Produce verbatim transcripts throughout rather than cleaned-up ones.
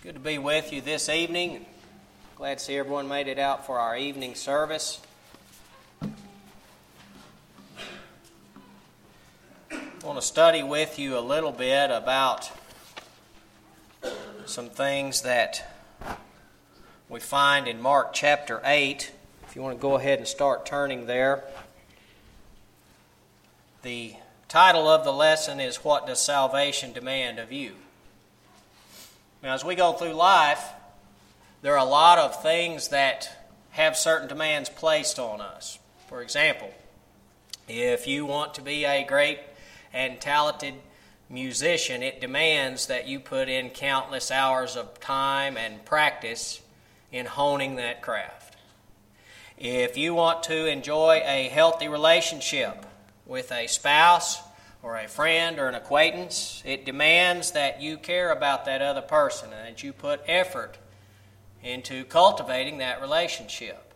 Good to be with you this evening. Glad to see everyone made it out for our evening service. I want to study with you a little bit about some things that we find in Mark chapter eight. If you want to go ahead and start turning there. The title of the lesson is, What Does Salvation Demand of You? Now, as we go through life, there are a lot of things that have certain demands placed on us. For example, if you want to be a great and talented musician, it demands that you put in countless hours of time and practice in honing that craft. If you want to enjoy a healthy relationship with a spouse or a friend or an acquaintance, it demands that you care about that other person and that you put effort into cultivating that relationship.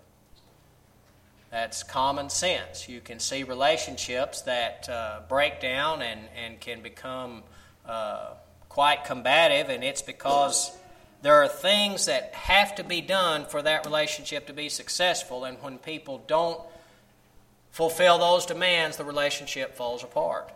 That's common sense. You can see relationships that uh, break down and, and can become uh, quite combative, and it's because there are things that have to be done for that relationship to be successful, and when people don't fulfill those demands, the relationship falls apart.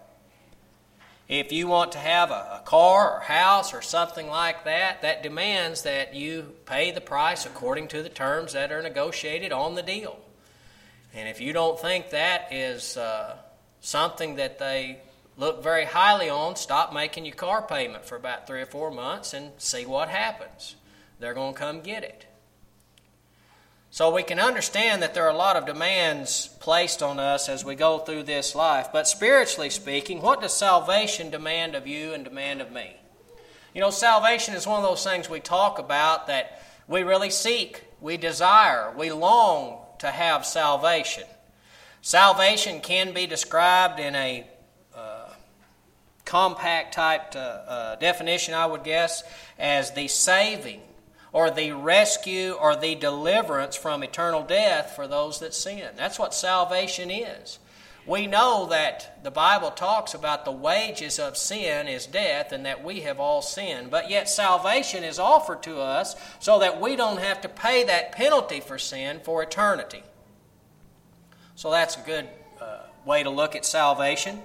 If you want to have a, a car or house or something like that, that demands that you pay the price according to the terms that are negotiated on the deal. And if you don't think that is uh, something that they look very highly on, stop making your car payment for about three or four months and see what happens. They're going to come get it. So we can understand that there are a lot of demands placed on us as we go through this life. But spiritually speaking, what does salvation demand of you and demand of me? You know, salvation is one of those things we talk about that we really seek, we desire, we long to have salvation. Salvation can be described in a uh, compact type uh, uh, definition, I would guess, as the saving or the rescue or the deliverance from eternal death for those that sin. That's what salvation is. We know that the Bible talks about the wages of sin is death and that we have all sinned, but yet salvation is offered to us so that we don't have to pay that penalty for sin for eternity. So that's a good uh, way to look at salvation.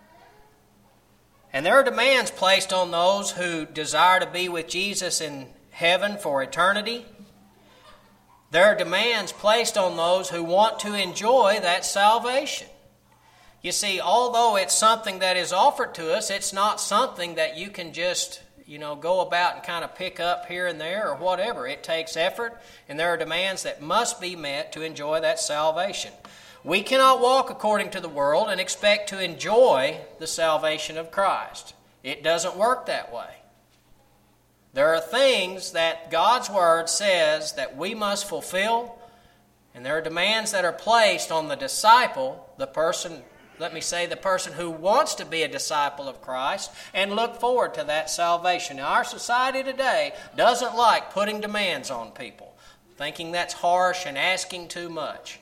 And there are demands placed on those who desire to be with Jesus in heaven for eternity. There are demands placed on those who want to enjoy that salvation. You see, although it's something that is offered to us, it's not something that you can just, you know, go about and kind of pick up here and there or whatever. It takes effort, and there are demands that must be met to enjoy that salvation. We cannot walk according to the world and expect to enjoy the salvation of Christ. It doesn't work that way. There are things that God's Word says that we must fulfill, and there are demands that are placed on the disciple, the person, let me say the person who wants to be a disciple of Christ and look forward to that salvation. Now, our society today doesn't like putting demands on people, thinking that's harsh and asking too much.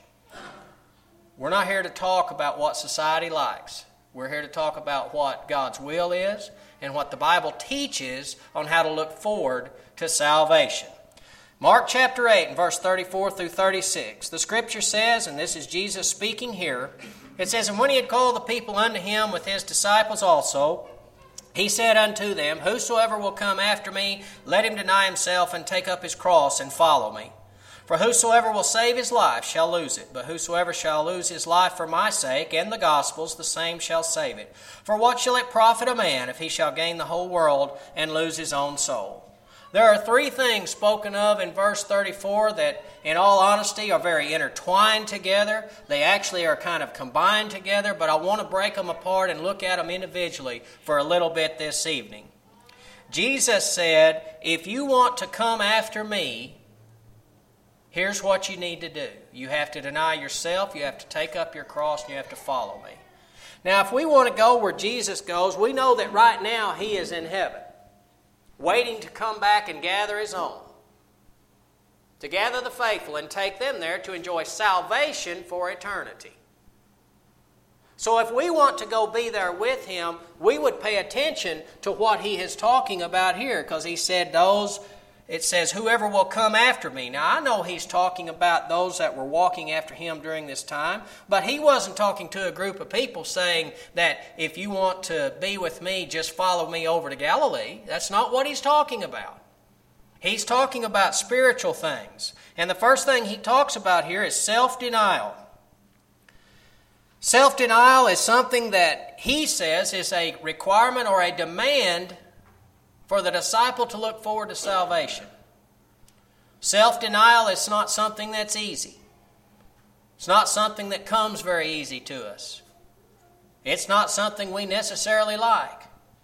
We're not here to talk about what society likes. We're here to talk about what God's will is and what the Bible teaches on how to look forward to salvation. Mark chapter eight and verse thirty-four through thirty-six. The Scripture says, and this is Jesus speaking here, it says, And when he had called the people unto him with his disciples also, he said unto them, Whosoever will come after me, let him deny himself and take up his cross and follow me. For whosoever will save his life shall lose it, but whosoever shall lose his life for my sake and the gospel's, the same shall save it. For what shall it profit a man if he shall gain the whole world and lose his own soul? There are three things spoken of in verse thirty-four that, in all honesty, are very intertwined together. They actually are kind of combined together, but I want to break them apart and look at them individually for a little bit this evening. Jesus said, if you want to come after me, here's what you need to do. You have to deny yourself, you have to take up your cross, and you have to follow me. Now, if we want to go where Jesus goes, we know that right now he is in heaven, waiting to come back and gather his own, to gather the faithful and take them there to enjoy salvation for eternity. So if we want to go be there with him, we would pay attention to what he is talking about here, because he said those it says, whoever will come after me. Now, I know he's talking about those that were walking after him during this time, but he wasn't talking to a group of people saying that if you want to be with me, just follow me over to Galilee. That's not what he's talking about. He's talking about spiritual things. And the first thing he talks about here is self-denial. Self-denial is something that he says is a requirement or a demand for the disciple to look forward to salvation. Self-denial is not something that's easy. It's not something that comes very easy to us. It's not something we necessarily like.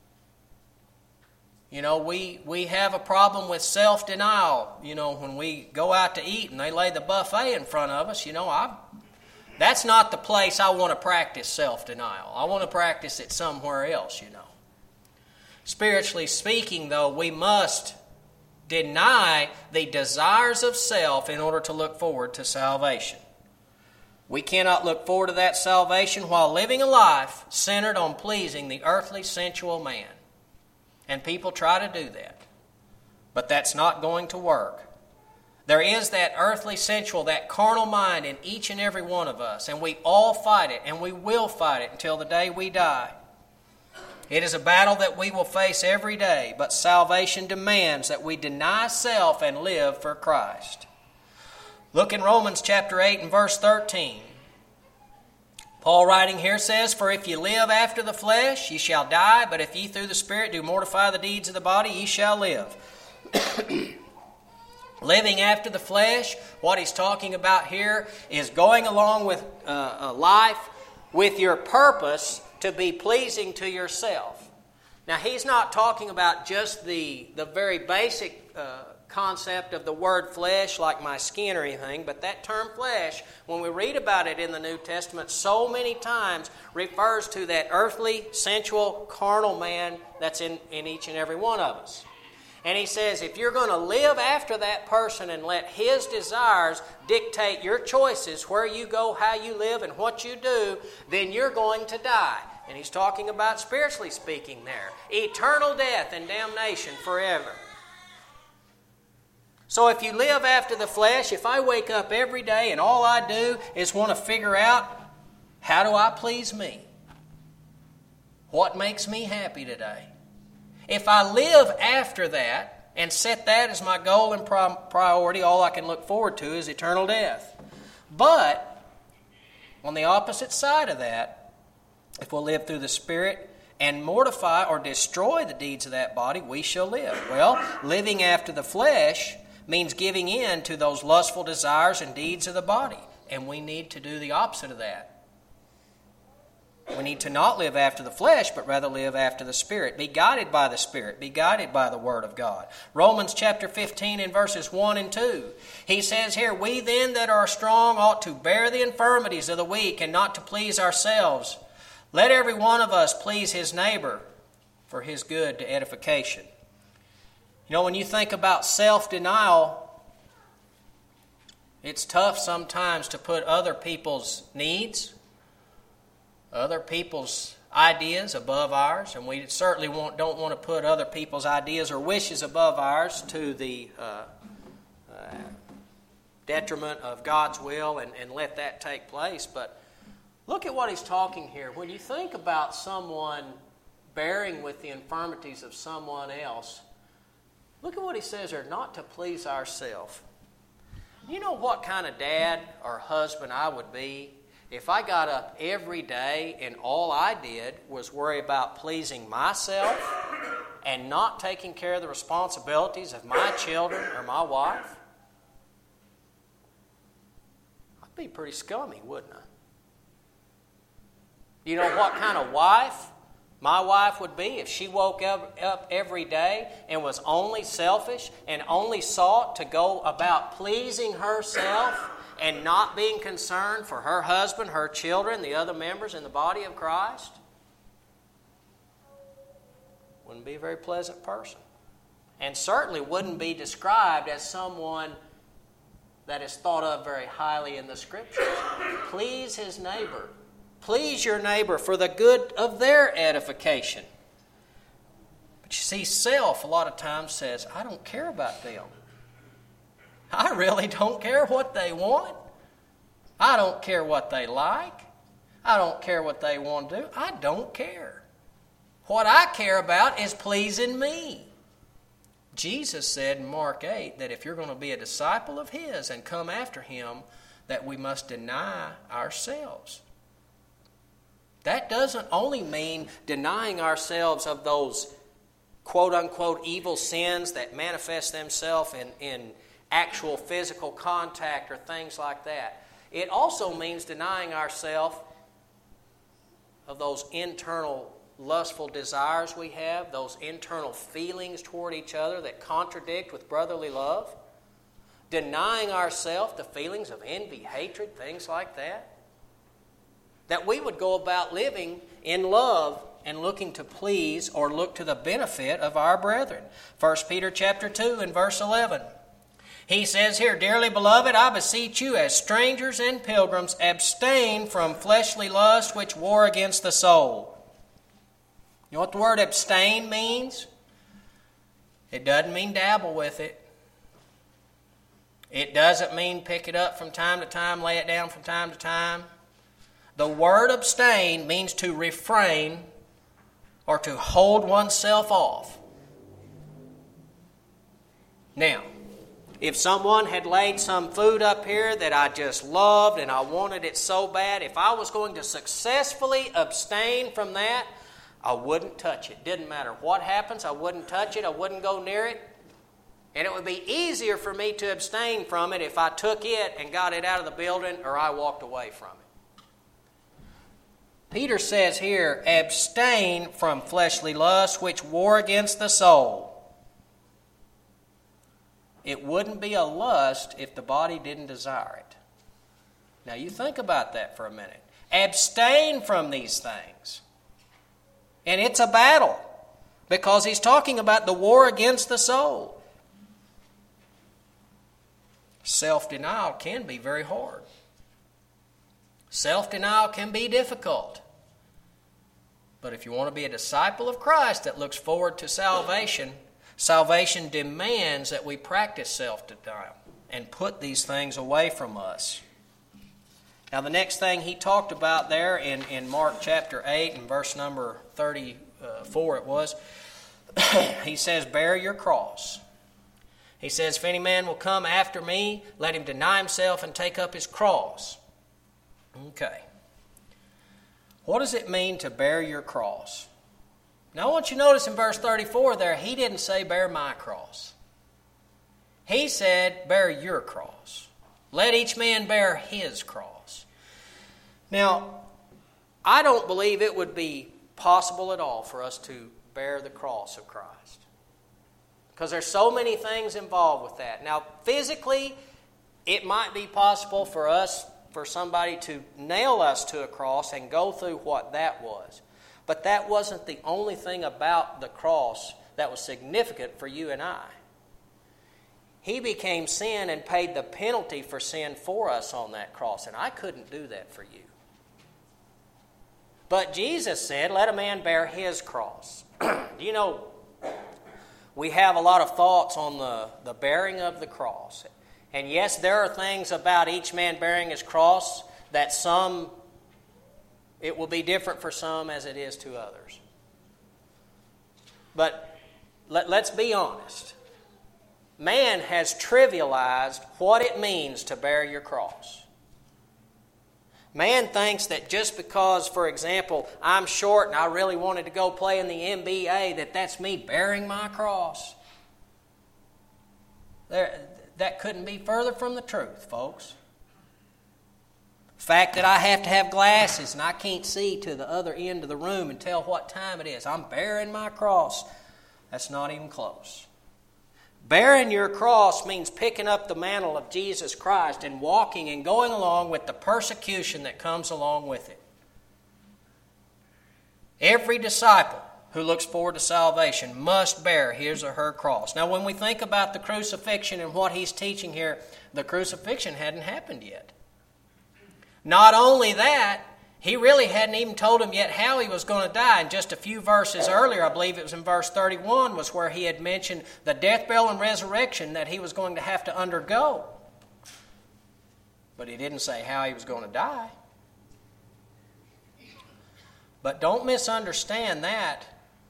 You know, we, we have a problem with self-denial. You know, when we go out to eat and they lay the buffet in front of us, you know, I, that's not the place I want to practice self-denial. I want to practice it somewhere else, you know. Spiritually speaking, though, we must deny the desires of self in order to look forward to salvation. We cannot look forward to that salvation while living a life centered on pleasing the earthly, sensual man. And people try to do that. But that's not going to work. There is that earthly, sensual, that carnal mind in each and every one of us. And we all fight it, and we will fight it until the day we die. It is a battle that we will face every day, but salvation demands that we deny self and live for Christ. Look in Romans chapter eight and verse thirteen. Paul writing here says, for if ye live after the flesh, ye shall die, but if ye through the Spirit do mortify the deeds of the body, ye shall live. Living after the flesh, what he's talking about here is going along with uh, a life with your purpose to be pleasing to yourself. Now, he's not talking about just the, the very basic uh, concept of the word flesh, like my skin or anything, but that term flesh, when we read about it in the New Testament, so many times refers to that earthly, sensual, carnal man that's in, in each and every one of us. And he says, if you're going to live after that person and let his desires dictate your choices, where you go, how you live, and what you do, then you're going to die. And he's talking about spiritually speaking there. Eternal death and damnation forever. So if you live after the flesh, if I wake up every day and all I do is want to figure out, how do I please me? What makes me happy today? If I live after that and set that as my goal and priority, all I can look forward to is eternal death. But on the opposite side of that, if we'll live through the Spirit and mortify or destroy the deeds of that body, we shall live. Well, living after the flesh means giving in to those lustful desires and deeds of the body. And we need to do the opposite of that. We need to not live after the flesh, but rather live after the Spirit. Be guided by the Spirit. Be guided by the Word of God. Romans chapter fifteen and verses one and two. He says here, we then that are strong ought to bear the infirmities of the weak and not to please ourselves. Let every one of us please his neighbor for his good to edification. You know, when you think about self-denial, it's tough sometimes to put other people's needs, other people's ideas above ours, and we certainly want, don't want to put other people's ideas or wishes above ours to the uh, uh, detriment of God's will and, and let that take place. But look at what he's talking here. When you think about someone bearing with the infirmities of someone else, look at what he says there, not to please ourselves. You know what kind of dad or husband I would be if I got up every day and all I did was worry about pleasing myself and not taking care of the responsibilities of my children or my wife? I'd be pretty scummy, wouldn't I? You know what kind of wife my wife would be if she woke up, up every day and was only selfish and only sought to go about pleasing herself and not being concerned for her husband, her children, the other members in the body of Christ? Wouldn't be a very pleasant person. And certainly wouldn't be described as someone that is thought of very highly in the Scriptures. Please his neighbor. Please your neighbor for the good of their edification. But you see, self a lot of times says, I don't care about them. I really don't care what they want. I don't care what they like. I don't care what they want to do. I don't care. What I care about is pleasing me. Jesus said in Mark eight that if you're going to be a disciple of His and come after Him, that we must deny ourselves. That doesn't only mean denying ourselves of those quote-unquote evil sins that manifest themselves in, in actual physical contact or things like that. It also means denying ourselves of those internal lustful desires we have, those internal feelings toward each other that contradict with brotherly love. Denying ourselves the feelings of envy, hatred, things like that. That we would go about living in love and looking to please or look to the benefit of our brethren. First Peter chapter two and verse eleven. He says here, Dearly beloved, I beseech you as strangers and pilgrims, abstain from fleshly lust which war against the soul. You know what the word abstain means? It doesn't mean dabble with it. It doesn't mean pick it up from time to time, lay it down from time to time. The word abstain means to refrain or to hold oneself off. Now, if someone had laid some food up here that I just loved and I wanted it so bad, if I was going to successfully abstain from that, I wouldn't touch it. Didn't matter what happens, I wouldn't touch it, I wouldn't go near it. And it would be easier for me to abstain from it if I took it and got it out of the building or I walked away from it. Peter says here, abstain from fleshly lusts which war against the soul. It wouldn't be a lust if the body didn't desire it. Now you think about that for a minute. Abstain from these things. And it's a battle because he's talking about the war against the soul. Self-denial can be very hard. Self-denial can be difficult. But if you want to be a disciple of Christ that looks forward to salvation, salvation demands that we practice self-denial and put these things away from us. Now the next thing he talked about there in, in Mark chapter eight and verse number thirty-four it was, he says, bear your cross. He says, if any man will come after me, let him deny himself and take up his cross. Okay. What does it mean to bear your cross? Now I want you to notice in verse thirty-four there, he didn't say bear my cross. He said bear your cross. Let each man bear his cross. Now, I don't believe it would be possible at all for us to bear the cross of Christ. Because there's so many things involved with that. Now, physically, it might be possible for us, for somebody to nail us to a cross and go through what that was. But that wasn't the only thing about the cross that was significant for you and I. He became sin and paid the penalty for sin for us on that cross, and I couldn't do that for you. But Jesus said, let a man bear his cross. You know, we have a lot of thoughts on the, the bearing of the cross. And yes, there are things about each man bearing his cross that some, it will be different for some as it is to others. But let, let's be honest. Man has trivialized what it means to bear your cross. Man thinks that just because, for example, I'm short and I really wanted to go play in the N B A, that that's me bearing my cross. There, that couldn't be further from the truth, folks. The fact that I have to have glasses and I can't see to the other end of the room and tell what time it is, I'm bearing my cross, that's not even close. Bearing your cross means picking up the mantle of Jesus Christ and walking and going along with the persecution that comes along with it. Every disciple who looks forward to salvation must bear his or her cross. Now, when we think about the crucifixion and what he's teaching here, the crucifixion hadn't happened yet. Not only that, He really hadn't even told him yet how he was going to die. And just a few verses earlier, I believe it was in verse thirty-one, was where he had mentioned the death, burial, and resurrection that he was going to have to undergo. But he didn't say how he was going to die. But don't misunderstand that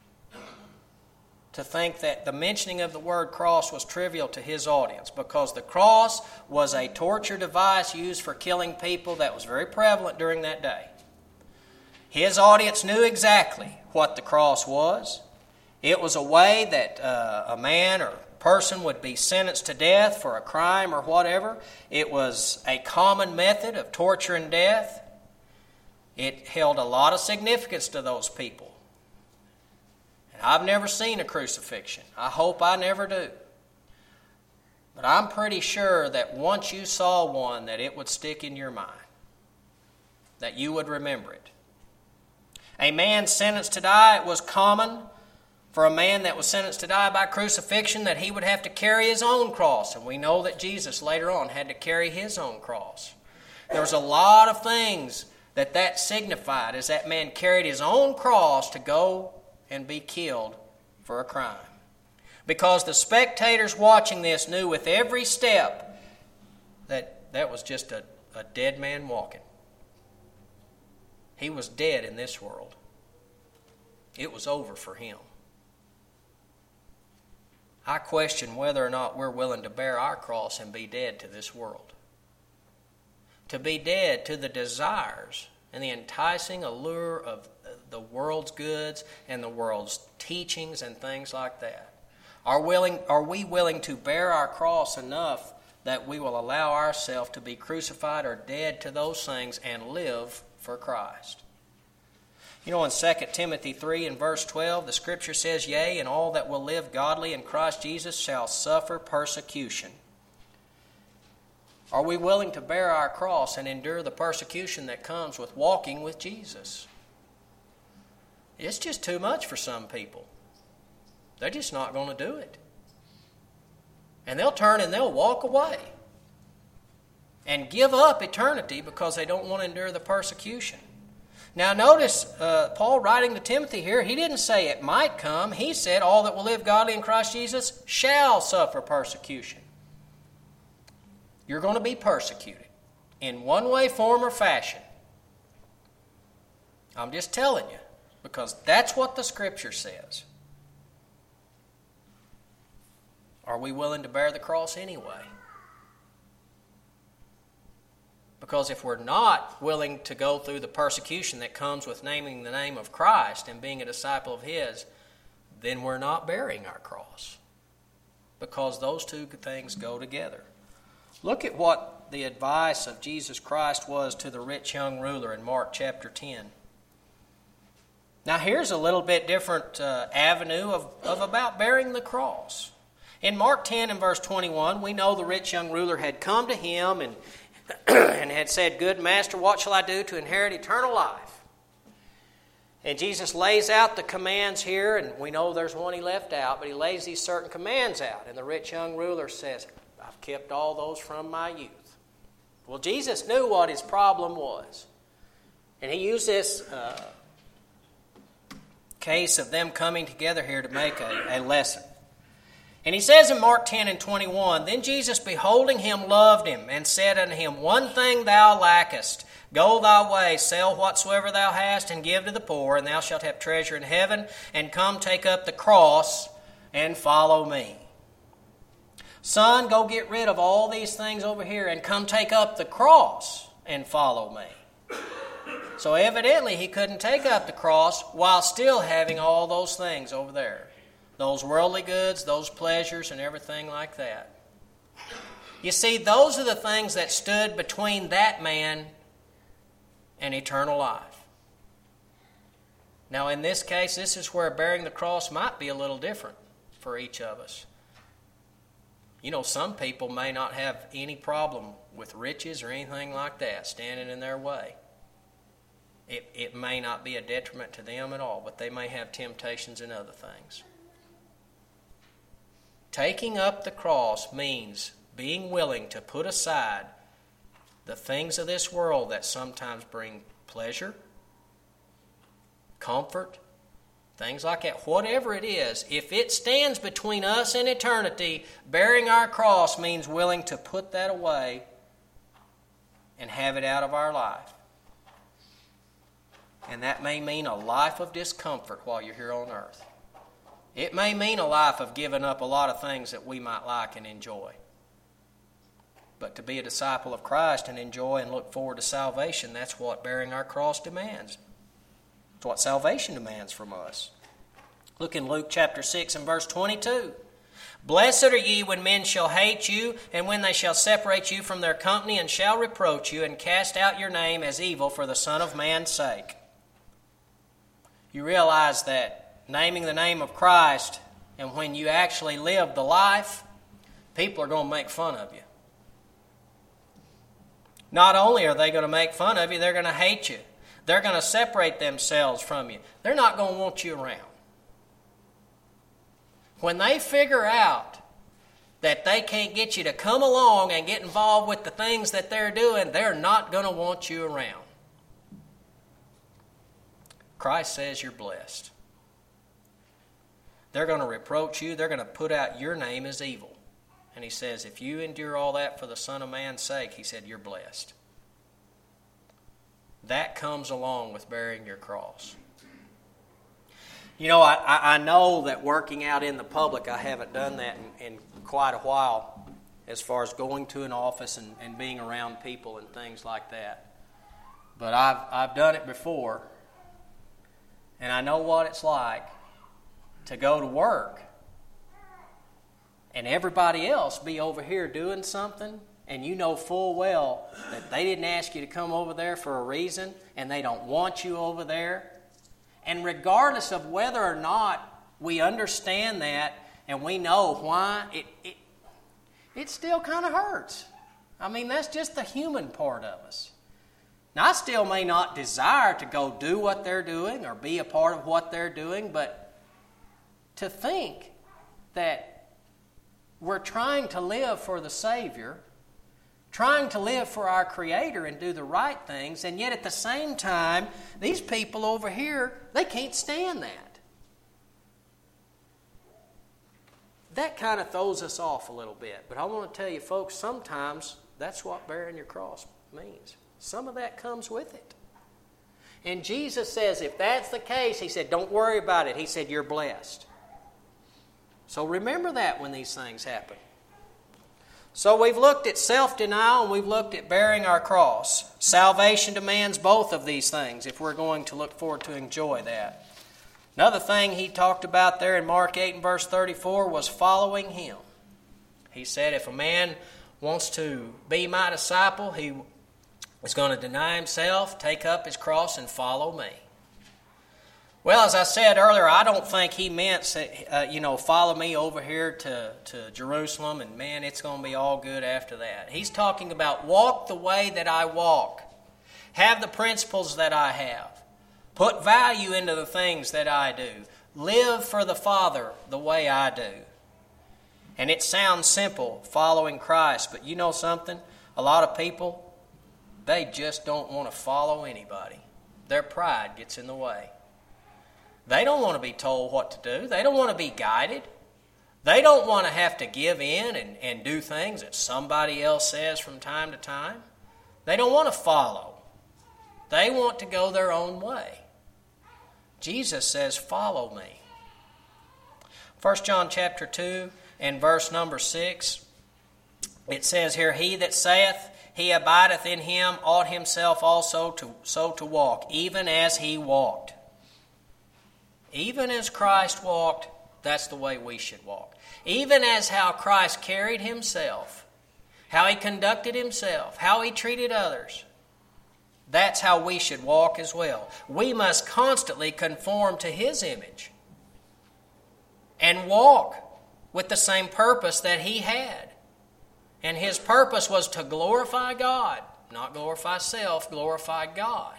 to think that the mentioning of the word cross was trivial to his audience, because the cross was a torture device used for killing people that was very prevalent during that day. His audience knew exactly what the cross was. It was a way that uh, a man or person would be sentenced to death for a crime or whatever. It was a common method of torture and death. It held a lot of significance to those people. And I've never seen a crucifixion. I hope I never do. But I'm pretty sure that once you saw one, that it would stick in your mind, that you would remember it. A man sentenced to die, it was common for a man that was sentenced to die by crucifixion that he would have to carry his own cross. And we know that Jesus later on had to carry his own cross. There was a lot of things that that signified as that man carried his own cross to go and be killed for a crime. Because the spectators watching this knew with every step that that was just a, a dead man walking. He was dead in this world. It was over for him. I question whether or not we're willing to bear our cross and be dead to this world. To be dead to the desires and the enticing allure of the world's goods and the world's teachings and things like that. Are willing, are we willing to bear our cross enough that we will allow ourselves to be crucified or dead to those things and live for Christ? You know, in Second Timothy three and verse twelve, the Scripture says, "Yea, and all that will live godly in Christ Jesus shall suffer persecution." Are we willing to bear our cross and endure the persecution that comes with walking with Jesus? It's just too much for some people. They're just not going to do it. And they'll turn and they'll walk away and give up eternity because they don't want to endure the persecution. Now notice, uh, Paul writing to Timothy here, he didn't say it might come. He said all that will live godly in Christ Jesus shall suffer persecution. You're going to be persecuted in one way, form, or fashion. I'm just telling you, because that's what the Scripture says. Are we willing to bear the cross anyway? Because if we're not willing to go through the persecution that comes with naming the name of Christ and being a disciple of His, then we're not bearing our cross. Because those two things go together. Look at what the advice of Jesus Christ was to the rich young ruler in Mark chapter ten. Now here's a little bit different uh, avenue of, of about bearing the cross. In Mark ten and verse twenty-one, we know the rich young ruler had come to him and, and had said, "Good master, what shall I do to inherit eternal life?" And Jesus lays out the commands here, and we know there's one he left out, but he lays these certain commands out. And the rich young ruler says, "I've kept all those from my youth." Well, Jesus knew what his problem was. And he used this uh, case of them coming together here to make a, a lesson. And he says in Mark ten and twenty-one, "Then Jesus, beholding him, loved him, and said unto him, One thing thou lackest. Go thy way, sell whatsoever thou hast, and give to the poor, and thou shalt have treasure in heaven. And come take up the cross, and follow me." Son, go get rid of all these things over here, and come take up the cross, and follow me. So evidently he couldn't take up the cross while still having all those things over there. Those worldly goods, those pleasures, and everything like that. You see, those are the things that stood between that man and eternal life. Now, in this case, this is where bearing the cross might be a little different for each of us. You know, some people may not have any problem with riches or anything like that standing in their way. It, it may not be a detriment to them at all, but they may have temptations in other things. Taking up the cross means being willing to put aside the things of this world that sometimes bring pleasure, comfort, things like that. Whatever it is, if it stands between us and eternity, bearing our cross means willing to put that away and have it out of our life. And that may mean a life of discomfort while you're here on earth. It may mean a life of giving up a lot of things that we might like and enjoy. But to be a disciple of Christ and enjoy and look forward to salvation, that's what bearing our cross demands. It's what salvation demands from us. Look in Luke chapter six and verse twenty-two. Blessed are ye when men shall hate you, and when they shall separate you from their company, and shall reproach you, and cast out your name as evil for the Son of Man's sake. You realize that naming the name of Christ, and when you actually live the life, people are going to make fun of you. Not only are they going to make fun of you, they're going to hate you. They're going to separate themselves from you. They're not going to want you around. When they figure out that they can't get you to come along and get involved with the things that they're doing, they're not going to want you around. Christ says you're blessed. They're going to reproach you. They're going to put out your name as evil. And he says, if you endure all that for the Son of Man's sake, he said, you're blessed. That comes along with bearing your cross. You know, I, I know that working out in the public, I haven't done that in, in quite a while as far as going to an office and, and being around people and things like that. But I've, I've done it before, and I know what it's like to go to work and everybody else be over here doing something, and you know full well that they didn't ask you to come over there for a reason, and they don't want you over there. And regardless of whether or not we understand that and we know why, it it, it still kind of hurts. I mean, that's just the human part of us. Now, I still may not desire to go do what they're doing or be a part of what they're doing, but to think that we're trying to live for the Savior, trying to live for our Creator and do the right things, and yet at the same time, these people over here, they can't stand that. That kind of throws us off a little bit. But I want to tell you, folks, sometimes that's what bearing your cross means. Some of that comes with it. And Jesus says, if that's the case, he said, don't worry about it. He said, you're blessed. So remember that when these things happen. So we've looked at self-denial and we've looked at bearing our cross. Salvation demands both of these things if we're going to look forward to enjoy that. Another thing he talked about there in Mark eight and verse thirty-four was following him. He said if a man wants to be my disciple, he is going to deny himself, take up his cross, and follow me. Well, as I said earlier, I don't think he meant, uh, you know, follow me over here to, to Jerusalem and, man, it's going to be all good after that. He's talking about walk the way that I walk. Have the principles that I have. Put value into the things that I do. Live for the Father the way I do. And it sounds simple, following Christ, but you know something? A lot of people, they just don't want to follow anybody. Their pride gets in the way. They don't want to be told what to do. They don't want to be guided. They don't want to have to give in and, and do things that somebody else says from time to time. They don't want to follow. They want to go their own way. Jesus says, follow me. First John chapter two and verse number six, it says here, he that saith he abideth in him ought himself also to so to walk, even as he walked. Even as Christ walked, that's the way we should walk. Even as how Christ carried himself, how he conducted himself, how he treated others, that's how we should walk as well. We must constantly conform to his image and walk with the same purpose that he had. And his purpose was to glorify God, not glorify self, glorify God.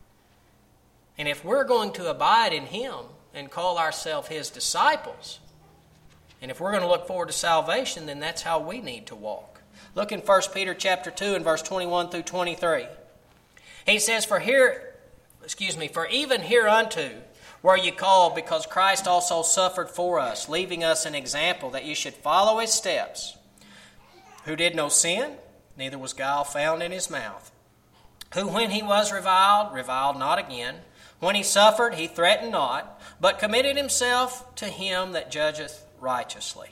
And if we're going to abide in him and call ourselves his disciples, and if we're going to look forward to salvation, then that's how we need to walk. Look in First Peter chapter two and verse twenty-one through twenty-three. He says, For here excuse me, for even hereunto were ye called, because Christ also suffered for us, leaving us an example that you should follow his steps, who did no sin, neither was guile found in his mouth, who when he was reviled, reviled not again, when he suffered, he threatened not, but committed himself to him that judgeth righteously.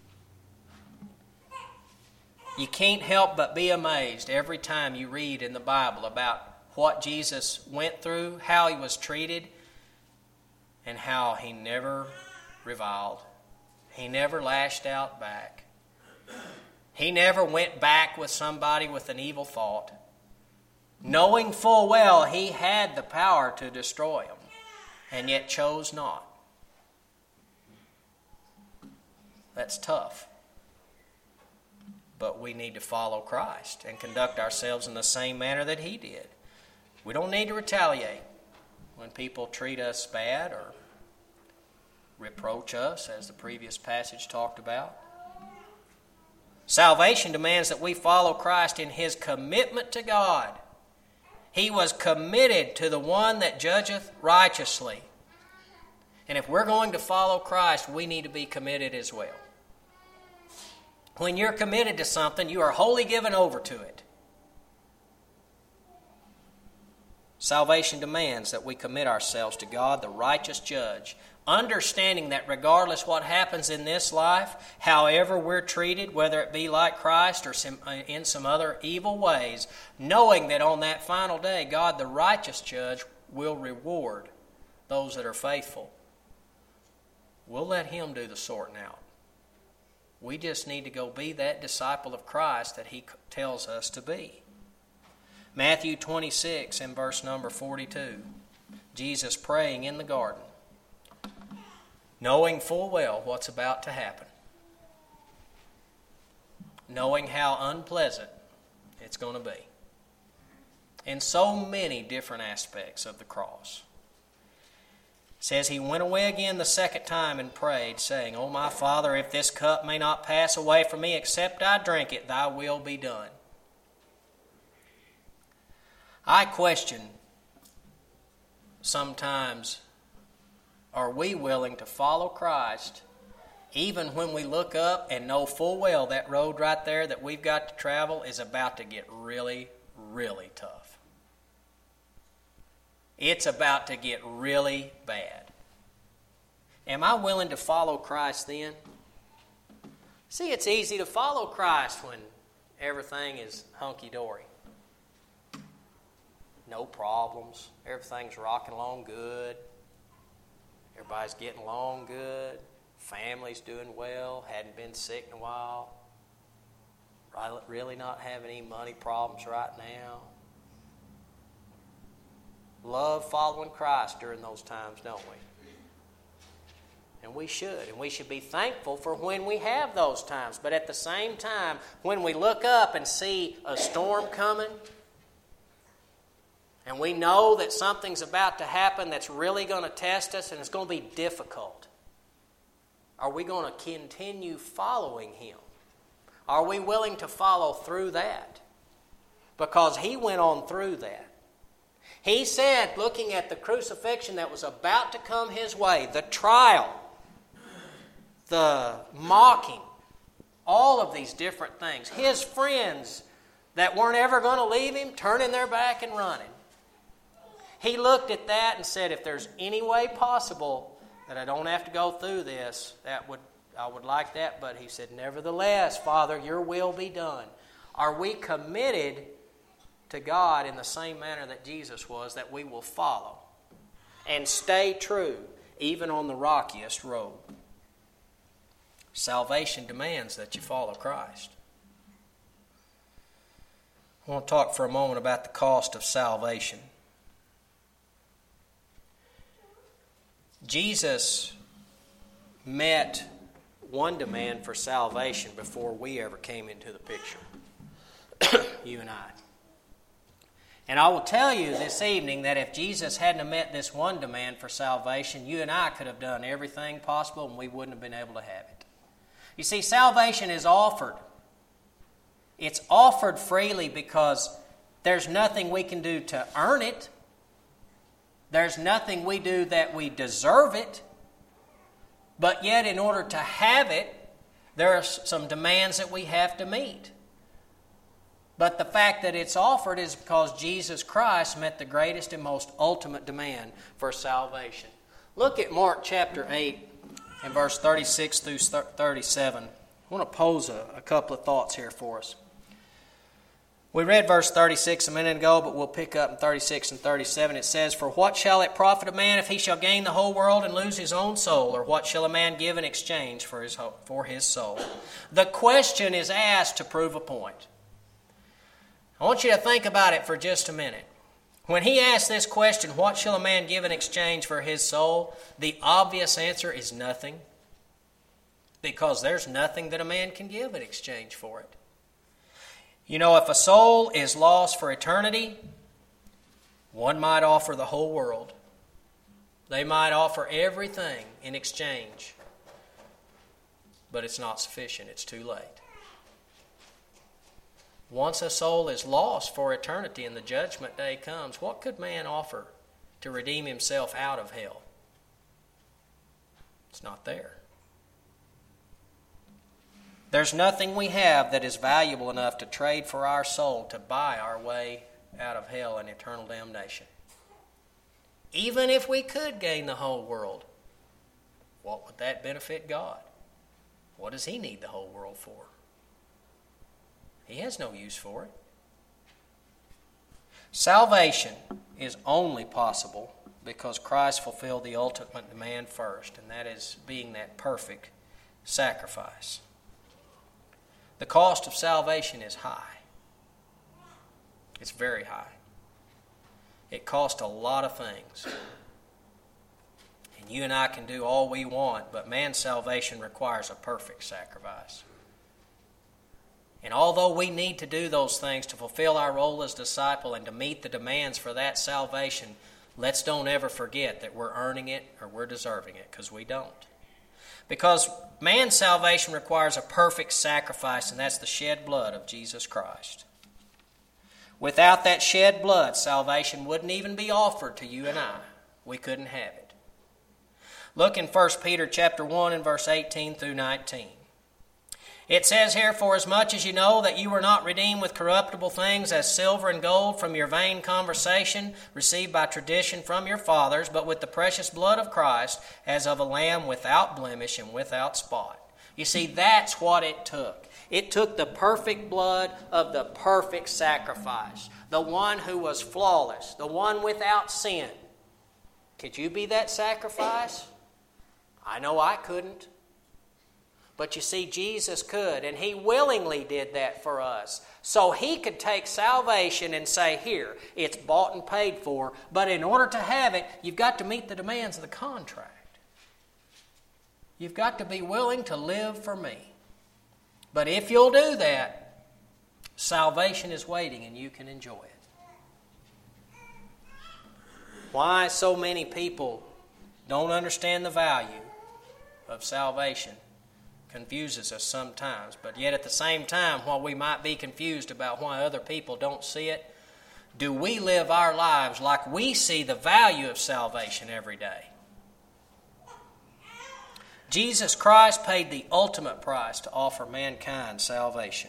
You can't help but be amazed every time you read in the Bible about what Jesus went through, how he was treated, and how he never reviled. He never lashed out back. He never went back with somebody with an evil thought, knowing full well he had the power to destroy them, and yet chose not. That's tough. But we need to follow Christ and conduct ourselves in the same manner that he did. We don't need to retaliate when people treat us bad or reproach us, as the previous passage talked about. Salvation demands that we follow Christ in his commitment to God. He was committed to the one that judgeth righteously. And if we're going to follow Christ, we need to be committed as well. When you're committed to something, you are wholly given over to it. Salvation demands that we commit ourselves to God, the righteous judge, understanding that regardless what happens in this life, however we're treated, whether it be like Christ or some, in some other evil ways, knowing that on that final day, God, the righteous judge, will reward those that are faithful. We'll let him do the sorting out. We just need to go be that disciple of Christ that he tells us to be. Matthew twenty-six and verse number forty-two. Jesus praying in the garden, knowing full well what's about to happen, knowing how unpleasant it's going to be in so many different aspects of the cross. It says he went away again the second time and prayed, saying, O my Father, if this cup may not pass away from me except I drink it, thy will be done. I question sometimes, are we willing to follow Christ even when we look up and know full well that road right there that we've got to travel is about to get really, really tough? It's about to get really bad. Am I willing to follow Christ then? See, it's easy to follow Christ when everything is hunky-dory. No problems. Everything's rocking along good. Everybody's getting along good. Family's doing well. Hadn't been sick in a while. Really not having any money problems right now. Love following Christ during those times, don't we? And we should. And we should be thankful for when we have those times. But at the same time, when we look up and see a storm coming, and we know that something's about to happen that's really going to test us and it's going to be difficult, are we going to continue following him? Are we willing to follow through that? Because he went on through that. He said, looking at the crucifixion that was about to come his way, the trial, the mocking, all of these different things, his friends that weren't ever going to leave him turning their back and running. He looked at that and said, if there's any way possible that I don't have to go through this, that would I would like that. But he said, nevertheless, Father, your will be done. Are we committed to God in the same manner that Jesus was, that we will follow and stay true even on the rockiest road? Salvation demands that you follow Christ. I want to talk for a moment about the cost of salvation. Jesus met one demand for salvation before we ever came into the picture. You and I. And I will tell you this evening that if Jesus hadn't met this one demand for salvation, you and I could have done everything possible and we wouldn't have been able to have it. You see, salvation is offered. It's offered freely because there's nothing we can do to earn it. There's nothing we do that we deserve it, but yet in order to have it, there are some demands that we have to meet. But the fact that it's offered is because Jesus Christ met the greatest and most ultimate demand for salvation. Look at Mark chapter eight and verse thirty-six through thirty-seven. I want to pose a, a couple of thoughts here for us. We read verse thirty-six a minute ago, but we'll pick up in thirty-six and thirty-seven. It says, "For what shall it profit a man if he shall gain the whole world and lose his own soul? Or what shall a man give in exchange for his, for his soul?" The question is asked to prove a point. I want you to think about it for just a minute. When he asks this question, what shall a man give in exchange for his soul? The obvious answer is nothing. Because there's nothing that a man can give in exchange for it. You know, if a soul is lost for eternity, one might offer the whole world. They might offer everything in exchange. But it's not sufficient. It's too late. Once a soul is lost for eternity and the judgment day comes, what could man offer to redeem himself out of hell? It's not there. There's nothing we have that is valuable enough to trade for our soul to buy our way out of hell and eternal damnation. Even if we could gain the whole world, what would that benefit God? What does He need the whole world for? He has no use for it. Salvation is only possible because Christ fulfilled the ultimate demand first, and that is being that perfect sacrifice. The cost of salvation is high. It's very high. It costs a lot of things. And you and I can do all we want, but man's salvation requires a perfect sacrifice. And although we need to do those things to fulfill our role as disciple and to meet the demands for that salvation, let's don't ever forget that we're earning it or we're deserving it, because we don't. Because man's salvation requires a perfect sacrifice, and that's the shed blood of Jesus Christ. Without that shed blood, salvation wouldn't even be offered to you and I. We couldn't have it. Look in First Peter chapter one and verse eighteen through nineteen. It says here, "For as much as you know that you were not redeemed with corruptible things as silver and gold from your vain conversation received by tradition from your fathers, but with the precious blood of Christ as of a lamb without blemish and without spot." You see, that's what it took. It took the perfect blood of the perfect sacrifice, the one who was flawless, the one without sin. Could you be that sacrifice? I know I couldn't. But you see, Jesus could, and He willingly did that for us. So He could take salvation and say, here, it's bought and paid for, but in order to have it, you've got to meet the demands of the contract. You've got to be willing to live for me. But if you'll do that, salvation is waiting and you can enjoy it. Why so many people don't understand the value of salvation confuses us sometimes, but yet at the same time, while we might be confused about why other people don't see it, do we live our lives like we see the value of salvation every day? Jesus Christ paid the ultimate price to offer mankind salvation.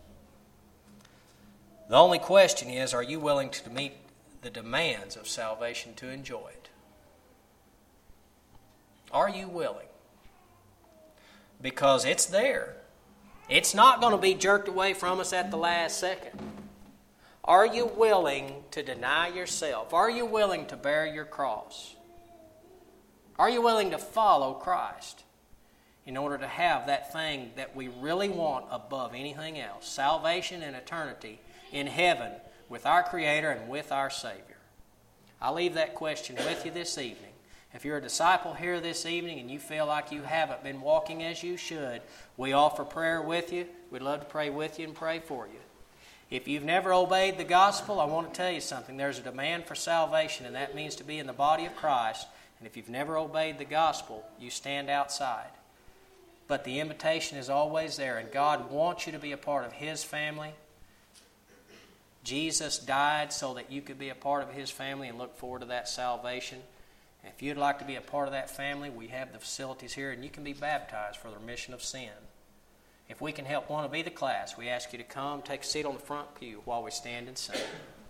The only question is, are you willing to meet the demands of salvation to enjoy it? Are you willing? Because it's there. It's not going to be jerked away from us at the last second. Are you willing to deny yourself? Are you willing to bear your cross? Are you willing to follow Christ in order to have that thing that we really want above anything else? Salvation and eternity in heaven with our Creator and with our Savior. I leave that question with you this evening. If you're a disciple here this evening and you feel like you haven't been walking as you should, we offer prayer with you. We'd love to pray with you and pray for you. If you've never obeyed the gospel, I want to tell you something. There's a demand for salvation, and that means to be in the body of Christ. And if you've never obeyed the gospel, you stand outside. But the invitation is always there, and God wants you to be a part of His family. Jesus died so that you could be a part of His family and look forward to that salvation. And if you'd like to be a part of that family, we have the facilities here, and you can be baptized for the remission of sin. If we can help one to be the class, we ask you to come, take a seat on the front pew while we stand and sing.